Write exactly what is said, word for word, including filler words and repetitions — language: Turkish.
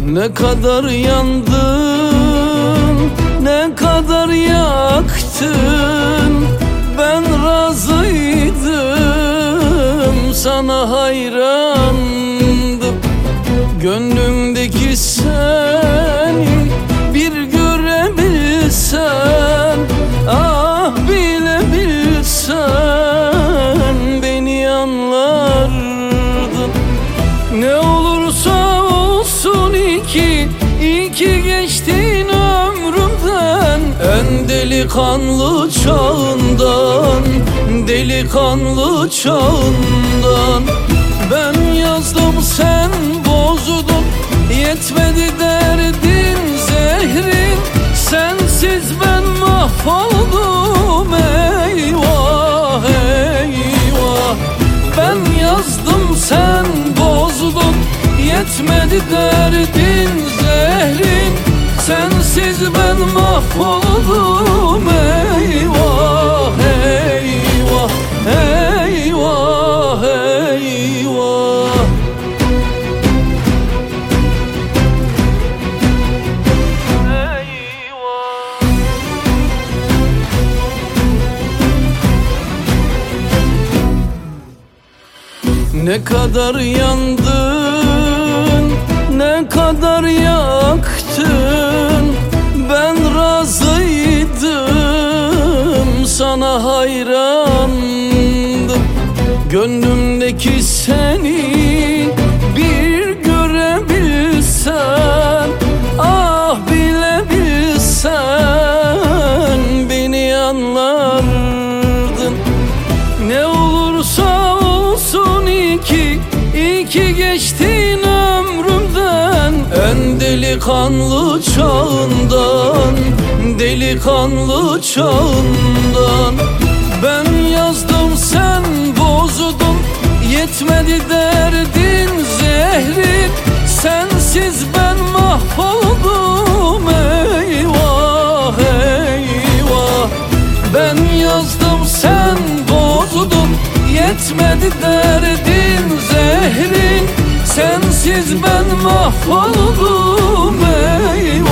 Ne kadar yandın, ne kadar yaktın, ben razıydım, sana hayrandım. Gönlümdeki seni bir görebilsen, ah bilebilsen beni anlardın. Ne olursa olsun iki, iki geçtin ömrümden, en delikanlı çağından, delikanlı çağından. Ben yazdım sen bozdun, yetmedi derdin zehrin, sensiz ben mahvoldum, eyvah eyvah. Ben yazdım sen bozdun, yetmedi derdin zehrin, sensiz ben mahvoldum, eyvah eyvah eyvah eyvah. Ne kadar yandın, ne kadar yaktın, ben razıydım, sana hayrandım. Gönlümdeki seni bir görebilsen, ah bilebilsen beni anlardın. Ne olursa olsun iki, iki geçtin ömrümden, en delikanlı çağından, delikanlı çağından. Ben yazdım sen bozdun, yetmedi derdin zehrin, sensiz ben mahvoldum, eyvah eyvah. Ben yazdım sen bozdun, yetmedi derdin zehrin, sensiz ben mahvoldum, eyvah.